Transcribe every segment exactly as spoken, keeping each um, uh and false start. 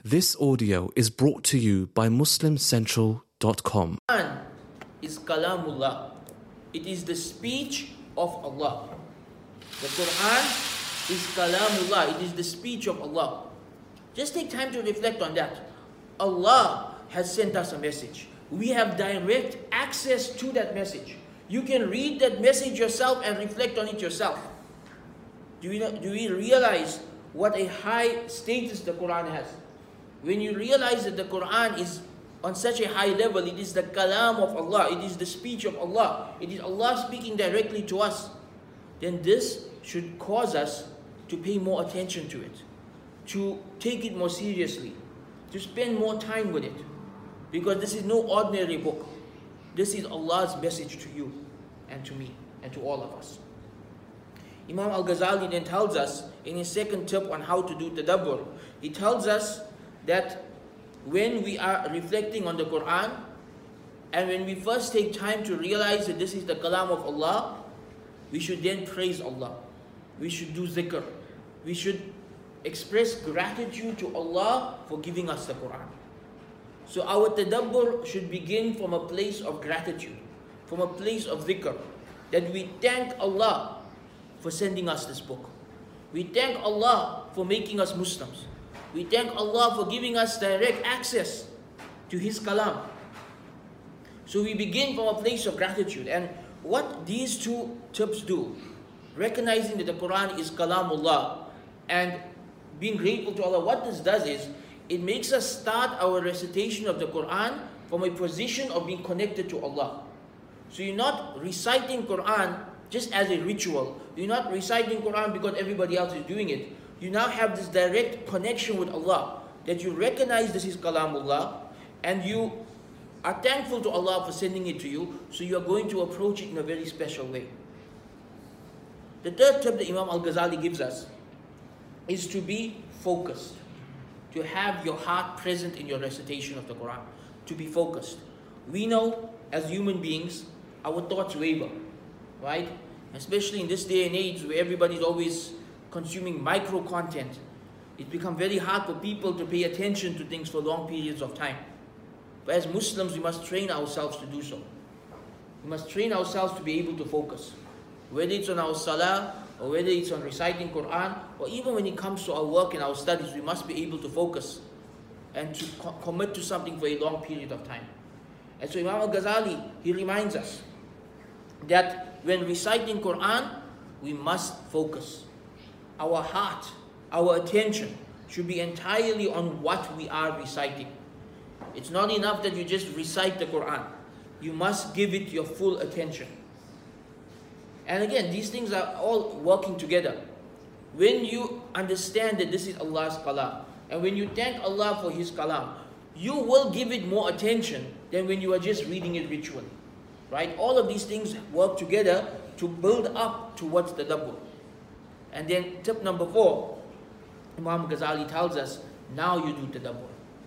This audio is brought to you by muslim central dot com. Quran is kalamullah. It is the speech of Allah. The Quran is kalamullah. It is the speech of Allah. Just take time to reflect on that. Allah has sent us a message. We have direct access to that message. You can read that message yourself and reflect on it yourself. Do we, do we realize what a high status the Quran has? When you realize that the Quran is on such a high level, it is the kalam of Allah, it is the speech of Allah, it is Allah speaking directly to us, then this should cause us to pay more attention to it, to take it more seriously, to spend more time with it. Because this is no ordinary book. This is Allah's message to you and to me and to all of us. Imam Al-Ghazali then tells us in his second tip on how to do tadabbur, he tells us that when we are reflecting on the Quran and when we first take time to realize that this is the kalam of Allah, we should then praise Allah. We should do zikr. We should express gratitude to Allah for giving us the Quran. So our tadabbur should begin from a place of gratitude, from a place of dhikr, that we thank Allah for sending us this book. We thank Allah for making us Muslims. We thank Allah for giving us direct access to His kalam. So we begin from a place of gratitude. And what these two tips do, recognizing that the Quran is kalamullah and being grateful to Allah, what this does is, it makes us start our recitation of the Quran from a position of being connected to Allah. So you're not reciting Quran just as a ritual. You're not reciting Quran because everybody else is doing it. You now have this direct connection with Allah, that you recognize this is kalamullah and you are thankful to Allah for sending it to you, so you are going to approach it in a very special way. The third tip that Imam Al-Ghazali gives us is to be focused, to have your heart present in your recitation of the Quran, to be focused. We know as human beings, our thoughts waver, right? Especially in this day and age where everybody's always consuming micro content, it's become very hard for people to pay attention to things for long periods of time. But as Muslims, we must train ourselves to do so. We must train ourselves to be able to focus. Whether it's on our salah, or whether it's on reciting Quran, or even when it comes to our work and our studies, we must be able to focus and to co- commit to something for a long period of time. And so Imam Al-Ghazali, he reminds us that when reciting Quran, we must focus. Our heart, our attention should be entirely on what we are reciting. It's not enough that you just recite the Quran. You must give it your full attention. And again, these things are all working together. When you understand that this is Allah's kalam, and when you thank Allah for His kalam, you will give it more attention than when you are just reading it ritually. Right? All of these things work together to build up towards tadabbur. And then tip number four, Imam Ghazali tells us, now you do tadabbur.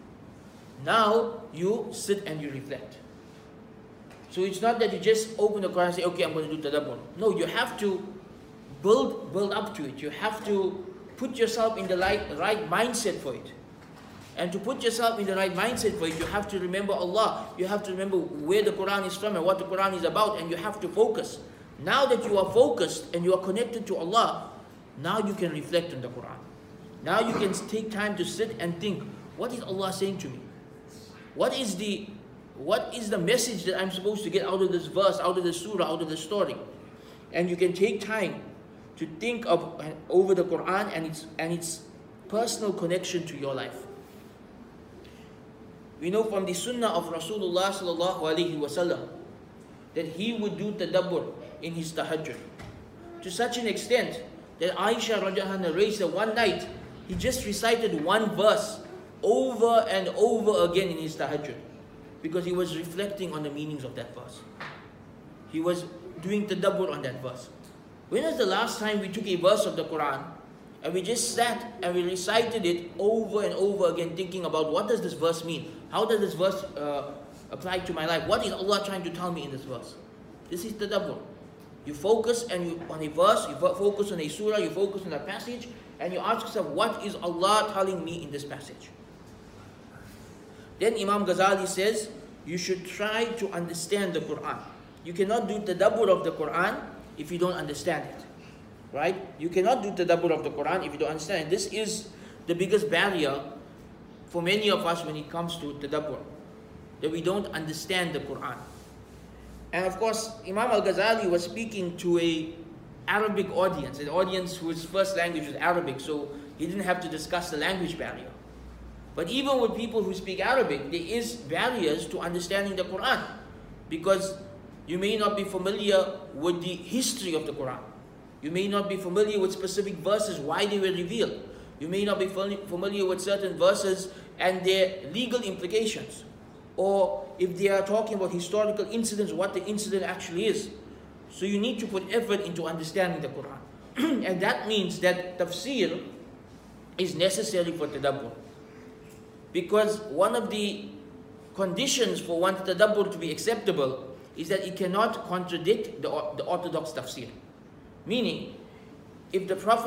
Now you sit and you reflect. So it's not that you just open the Quran and say, okay, I'm going to do tadabbur. No, you have to build build up to it. You have to put yourself in the right, right mindset for it. And to put yourself in the right mindset for it, you have to remember Allah. You have to remember where the Quran is from and what the Quran is about, and you have to focus. Now that you are focused and you are connected to Allah, now you can reflect on the Quran. Now you can take time to sit and think, what is Allah saying to me? What is the what is the message that I'm supposed to get out of this verse, out of this surah, out of this story? And you can take time to think of over the Quran and its and its personal connection to your life. We know from the sunnah of Rasulullah sallallahu alaihi wasallam that he would do tadabbur in his tahajjud, to such an extent that Aisha radiallahu anha narrates that one night he just recited one verse over and over again in his tahajjud, because he was reflecting on the meanings of that verse. He was doing tadabbur on that verse. When was the last time we took a verse of the Quran and we just sat and we recited it over and over again, thinking about what does this verse mean? How does this verse uh, apply to my life? What is Allah trying to tell me in this verse? This is tadabbur. You focus and you on a verse, you focus on a surah, you focus on a passage, and you ask yourself, what is Allah telling me in this passage? Then Imam Ghazali says, you should try to understand the Quran. You cannot do tadabbur of the Quran if you don't understand it. Right? You cannot do tadabbur of the Quran if you don't understand it. This is the biggest barrier for many of us when it comes to tadabbur, that we don't understand the Quran. And of course, Imam Al-Ghazali was speaking to a Arabic audience, an audience whose first language was Arabic, so he didn't have to discuss the language barrier. But even with people who speak Arabic, there is barriers to understanding the Quran, because you may not be familiar with the history of the Quran. You may not be familiar with specific verses, why they were revealed. You may not be familiar with certain verses and their legal implications. Or if they are talking about historical incidents, what the incident actually is. So you need to put effort into understanding the Quran. And that means that tafsir is necessary for tadabbur. Because one of the conditions for one tadabbur to be acceptable is that it cannot contradict the, the orthodox tafsir. Meaning, if the Prophet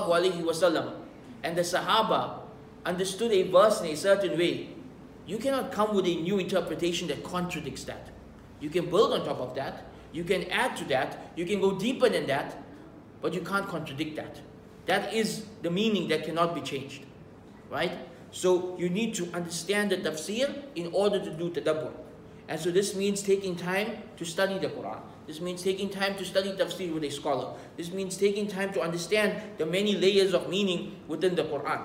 ﷺ and the Sahaba understood a verse in a certain way, you cannot come with a new interpretation that contradicts that. You can build on top of that, you can add to that, you can go deeper than that, but you can't contradict that. That is the meaning that cannot be changed. Right? So you need to understand the tafsir in order to do tadabbur. And so this means taking time to study the Quran. This means taking time to study tafsir with a scholar. This means taking time to understand the many layers of meaning within the Quran.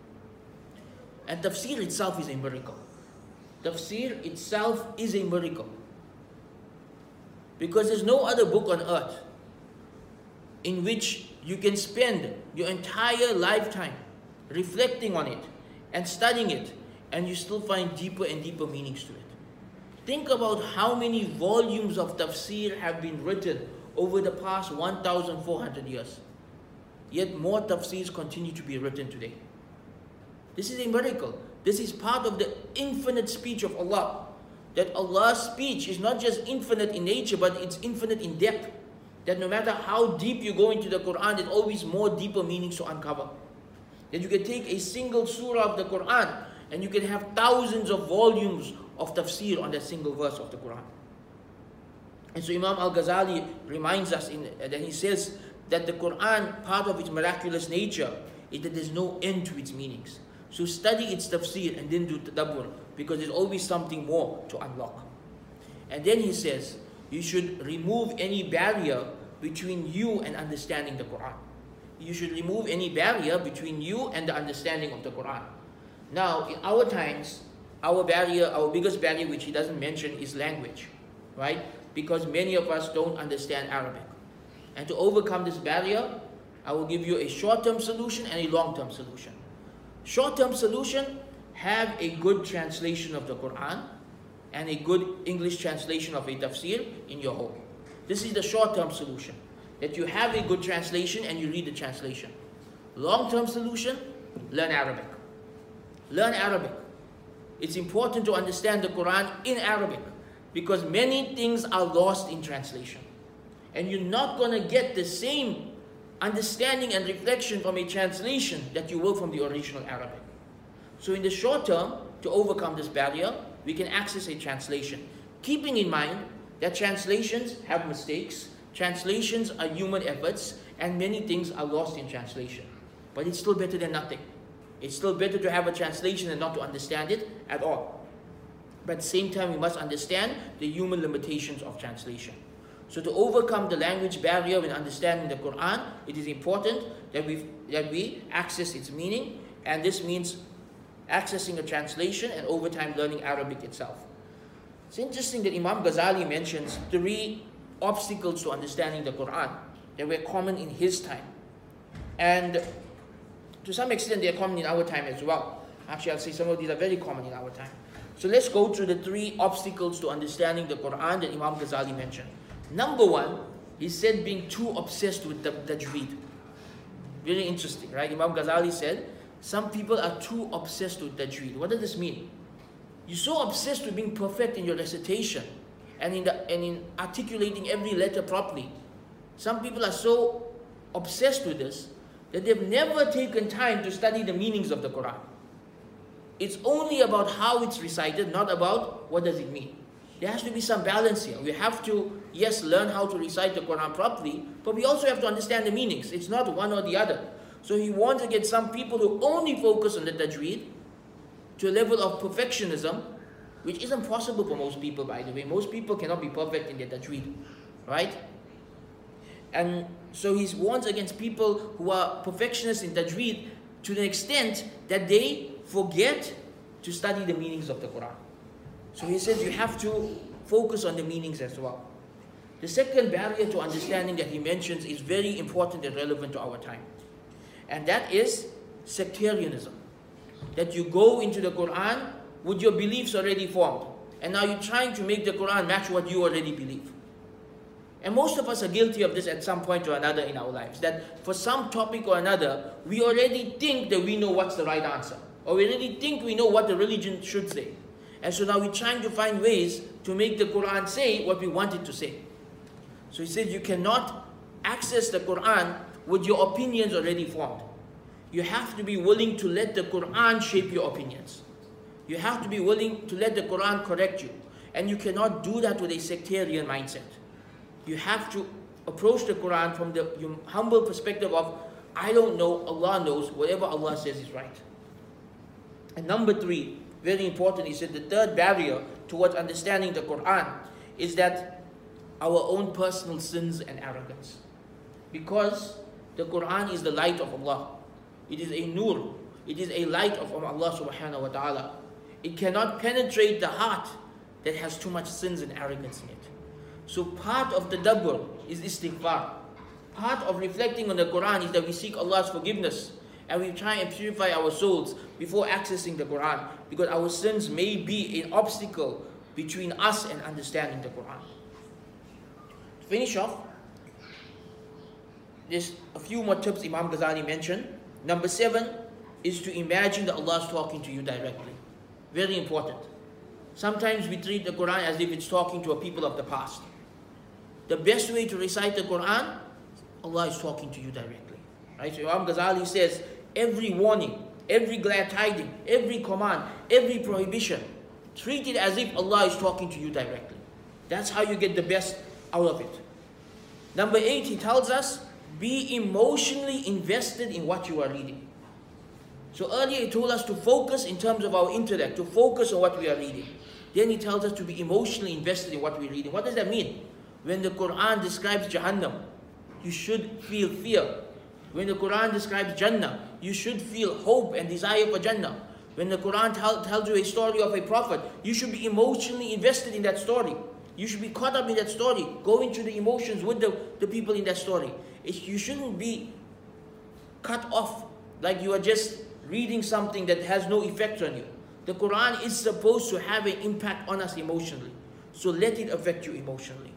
And tafsir itself is a miracle. Tafsir itself is a miracle. Because there's no other book on earth in which you can spend your entire lifetime reflecting on it and studying it, and you still find deeper and deeper meanings to it. Think about how many volumes of tafsir have been written over the past one thousand four hundred years. Yet more tafsirs continue to be written today. This is a miracle. This is part of the infinite speech of Allah. That Allah's speech is not just infinite in nature, but it's infinite in depth. That no matter how deep you go into the Quran, there's always more deeper meanings to uncover. That you can take a single surah of the Quran and you can have thousands of volumes of tafsir on that single verse of the Quran. And so Imam Al-Ghazali reminds us in, uh, that he says that the Quran, part of its miraculous nature, is that there's no end to its meanings. So study its tafsir and then do tadabbur, because there's always something more to unlock. And then he says, you should remove any barrier between you and understanding the Quran. You should remove any barrier between you and the understanding of the Quran. Now, in our times, our barrier, our biggest barrier, which he doesn't mention, is language, right? Because many of us don't understand Arabic. And to overcome this barrier, I will give you a short-term solution and a long-term solution. Short-term solution, have a good translation of the Quran and a good English translation of a tafsir in your home. This is the short-term solution. That you have a good translation and you read the translation. Long-term solution, learn Arabic. Learn Arabic. It's important to understand the Quran in Arabic, because many things are lost in translation. And you're not going to get the same understanding and reflection from a translation that you will from the original Arabic. So in the short term, to overcome this barrier, we can access a translation. Keeping in mind that translations have mistakes, translations are human efforts, and many things are lost in translation. But it's still better than nothing. It's still better to have a translation and not to understand it at all. But at the same time, we must understand the human limitations of translation. So to overcome the language barrier when understanding the Quran, it is important that we that we access its meaning, and this means accessing a translation and over time learning Arabic itself. It's interesting that Imam Ghazali mentions three obstacles to understanding the Quran that were common in his time. And to some extent they are common in our time as well. Actually, I'll say some of these are very common in our time. So let's go through the three obstacles to understanding the Quran that Imam Ghazali mentioned. Number one, he said being too obsessed with the tajweed. Very interesting, right? Imam Ghazali said, some people are too obsessed with tajweed. What does this mean? You're so obsessed with being perfect in your recitation and in, the, and in articulating every letter properly. Some people are so obsessed with this that they've never taken time to study the meanings of the Quran. it's only about how it's recited, not about what does it mean. There has to be some balance here. We have to, yes, learn how to recite the Quran properly, but we also have to understand the meanings. It's not one or the other. So he warns against some people who only focus on the tajweed to a level of perfectionism, which isn't possible for most people, by the way. Most people cannot be perfect in their tajweed, right? And so he warns against people who are perfectionists in tajweed to the extent that they forget to study the meanings of the Quran. So he says you have to focus on the meanings as well. The second barrier to understanding that he mentions is very important and relevant to our time. And that is sectarianism. That you go into the Quran with your beliefs already formed. And now you're trying to make the Quran match what you already believe. And most of us are guilty of this at some point or another in our lives. That for some topic or another, we already think that we know what's the right answer. Or we already think we know what the religion should say. And so now we're trying to find ways to make the Quran say what we want it to say. So he says you cannot access the Quran with your opinions already formed. You have to be willing to let the Quran shape your opinions. You have to be willing to let the Quran correct you. And you cannot do that with a sectarian mindset. You have to approach the Quran from the humble perspective of, I don't know, Allah knows, whatever Allah says is right. And number three, very important, he said the third barrier towards understanding the Quran is that our own personal sins and arrogance. Because the Quran is the light of Allah. It is a nur. It is a light of Allah subhanahu wa ta'ala. It cannot penetrate the heart that has too much sins and arrogance in it. So part of the tadabbur is istighfar. Part of reflecting on the Quran is that we seek Allah's forgiveness and we try and purify our souls before accessing the Quran, because our sins may be an obstacle between us and understanding the Quran. To finish off, there's a few more tips Imam Ghazali mentioned. Number seven is to imagine that Allah is talking to you directly. Very important. Sometimes we treat the Quran as if it's talking to a people of the past. The best way to recite the Quran, Allah is talking to you directly. Right? So Imam Ghazali says, every warning, every glad tiding, every command, every prohibition, treat it as if Allah is talking to you directly. That's how you get the best out of it. Number eight, he tells us, be emotionally invested in what you are reading. So earlier he told us to focus in terms of our intellect, to focus on what we are reading. Then he tells us to be emotionally invested in what we're reading. What does that mean? When the Quran describes Jahannam, you should feel fear. When the Quran describes Jannah, you should feel hope and desire for Jannah. When the Quran tell, tells you a story of a prophet, you should be emotionally invested in that story. You should be caught up in that story, going through the emotions with the, the people in that story. It's, you shouldn't be cut off like you are just reading something that has no effect on you. The Quran is supposed to have an impact on us emotionally. So let it affect you emotionally.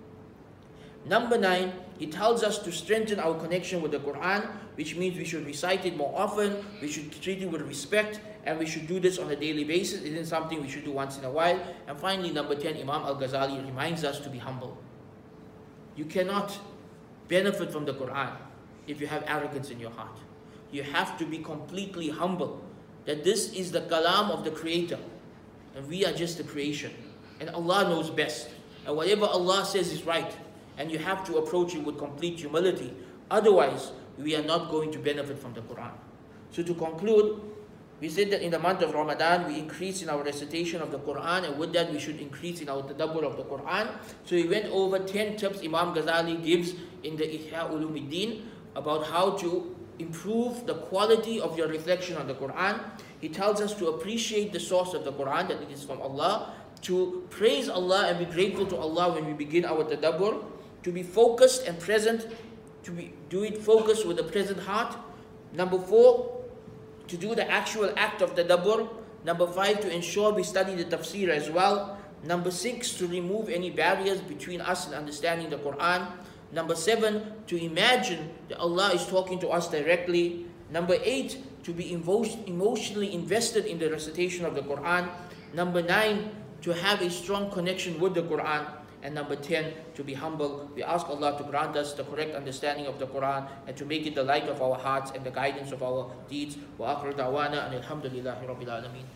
Number nine, he tells us to strengthen our connection with the Quran, which means we should recite it more often, we should treat it with respect, and we should do this on a daily basis. It isn't something we should do once in a while. And finally, number ten, Imam Al-Ghazali reminds us to be humble. You cannot benefit from the Quran if you have arrogance in your heart. You have to be completely humble, that this is the kalam of the Creator, and we are just the creation. And Allah knows best. And whatever Allah says is right. And you have to approach it with complete humility. Otherwise, we are not going to benefit from the Quran. So to conclude, we said that in the month of Ramadan, we increase in our recitation of the Quran, and with that we should increase in our tadabbur of the Quran. So we went over ten tips Imam Ghazali gives in the Ihya Ulumuddin about how to improve the quality of your reflection on the Quran. He tells us to appreciate the source of the Quran, that it is from Allah, to praise Allah and be grateful to Allah when we begin our tadabbur, to be focused and present, to be, do it focused with a present heart. Number four, to do the actual act of tadabbur. Number five, to ensure we study the tafsir as well. Number six, to remove any barriers between us and understanding the Quran. Number seven, to imagine that Allah is talking to us directly. Number eight, to be emo- emotionally invested in the recitation of the Quran. Number nine, to have a strong connection with the Quran. And number ten, to be humble. We ask Allah to grant us the correct understanding of the Quran and to make it the light of our hearts and the guidance of our deeds. Wa akhiru da'wana and alhamdulillahi rabbil alameen.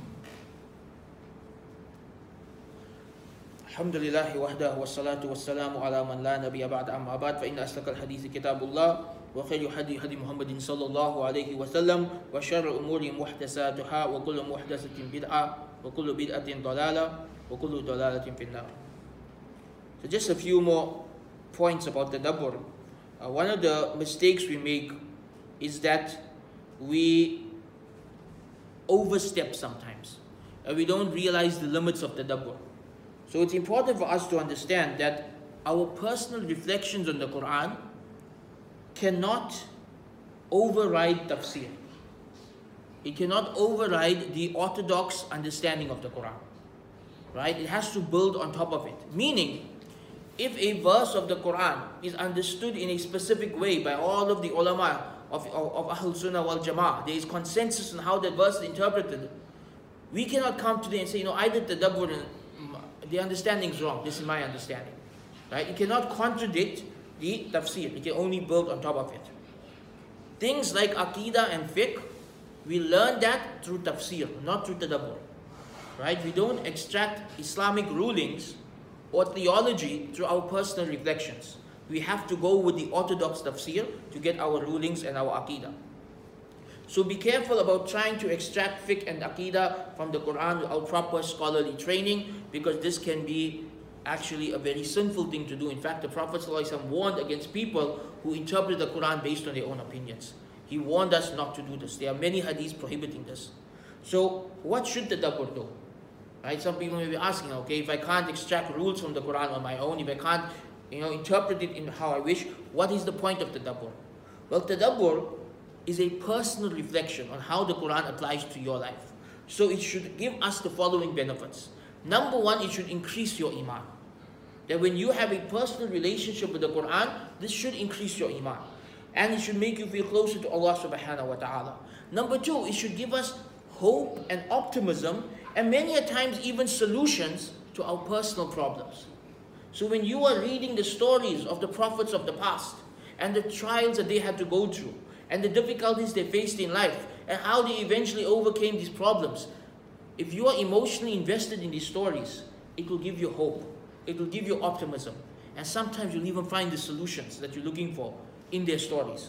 الحمد لله وحده والصلاة والسلام على من لا نبي بعد أما بعد فإن أصدق الحديث كتاب الله وخير هدي هدي محمد صلى الله عليه وسلم وشر الأمور محدثاتها وكل محدثة بدعة وكل بدعة ضلالة وكل ضلالة في النار. So just a few more points about tadabbur. Uh, one of the mistakes we make is that we overstep sometimes and we don't realize the limits of tadabbur. So it's important for us to understand that our personal reflections on the Quran cannot override tafsir. It cannot override the orthodox understanding of the Quran. Right? It has to build on top of it. Meaning, if a verse of the Quran is understood in a specific way by all of the ulama of, of, of Ahl Sunnah wal Jama'ah, there is consensus on how that verse is interpreted, we cannot come today and say, you know, I did tadabbur and the understanding is wrong. This is my understanding. Right? You cannot contradict the tafsir. You can only build on top of it. Things like aqidah and fiqh, we learn that through tafsir, not through tadabbur. Right? We don't extract Islamic rulings or theology through our personal reflections. We have to go with the orthodox tafsir to get our rulings and our aqidah. So be careful about trying to extract fiqh and aqidah from the Quran without proper scholarly training, because this can be actually a very sinful thing to do. In fact, the Prophet ﷺ warned against people who interpret the Quran based on their own opinions. He warned us not to do this. There are many hadiths prohibiting this. So what should the tadabbur do? Right? Some people may be asking, okay, if I can't extract rules from the Quran on my own, if I can't, you know, interpret it in how I wish, what is the point of tadabbur? Well, tadabbur is a personal reflection on how the Quran applies to your life. So it should give us the following benefits. Number one, it should increase your iman. That when you have a personal relationship with the Quran, this should increase your iman. And it should make you feel closer to Allah subhanahu wa ta'ala. Number two, it should give us hope and optimism, and many a times even solutions to our personal problems. So when you are reading the stories of the prophets of the past, and the trials that they had to go through, and the difficulties they faced in life, and how they eventually overcame these problems, if you are emotionally invested in these stories, it will give you hope. It will give you optimism. And sometimes you'll even find the solutions that you're looking for in their stories.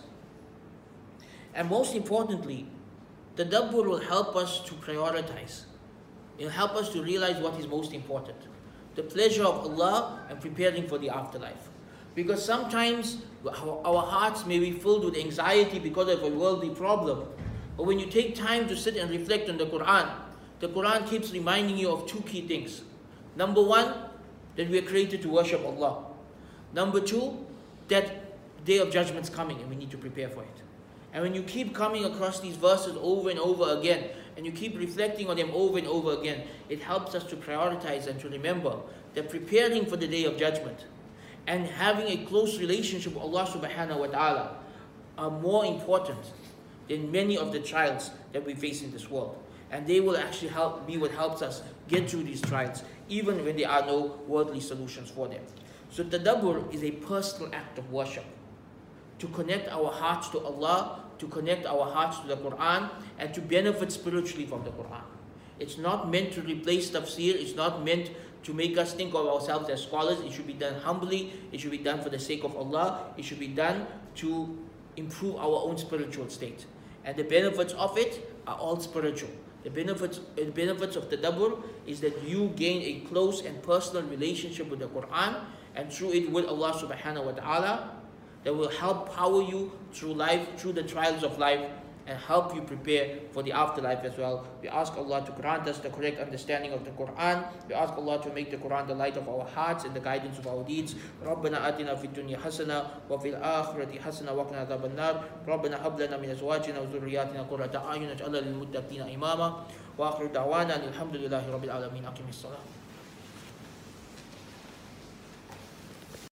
And most importantly, the tadabbur will help us to prioritize. It will help us to realize what is most important. The pleasure of Allah and preparing for the afterlife. Because sometimes our hearts may be filled with anxiety because of a worldly problem. But when you take time to sit and reflect on the Quran, the Quran keeps reminding you of two key things. Number one, that we are created to worship Allah. Number two, that day of judgment is coming and we need to prepare for it. And when you keep coming across these verses over and over again, and you keep reflecting on them over and over again, it helps us to prioritize and to remember that preparing for the day of judgment and having a close relationship with Allah subhanahu wa ta'ala are more important than many of the trials that we face in this world. And they will actually help be what helps us get through these trials, even when there are no worldly solutions for them. So tadabbur is a personal act of worship, to connect our hearts to Allah, to connect our hearts to the Quran, and to benefit spiritually from the Quran. It's not meant to replace tafsir, it's not meant to make us think of ourselves as scholars. It should be done humbly, it should be done for the sake of Allah, it should be done to improve our own spiritual state. And the benefits of it are all spiritual. The benefits, the benefits of tadabbur is that you gain a close and personal relationship with the Quran, and through it with Allah subhanahu wa ta'ala, that will help power you through life, through the trials of life, and help you prepare for the afterlife as well. We ask Allah to grant us the correct understanding of the Quran. We ask Allah to make the Quran the light of our hearts and the guidance of our deeds. رَبَّنَا آتِنَا فِي الدُّنْيَا حَسَنَةً وَفِي الْآخِرَةِ حَسَنَةً وَقِنَا عَذَابَ النَّارِ رَبَّنَا هَبْ لَنَا مِنْ أَزْوَاجِنَا وَذُرِّيَّاتِنَا قُرَّةَ أَعْيُنٍ وَاجْعَلْنَا لِلْمُتَّقِينَ إِمَامًا وَآخِرُ دَعْوَانَا الْحَمْدُ لِلَّهِ رَبِّ الْعَالَمِينَ أَقِمِ الصَّلَاةَ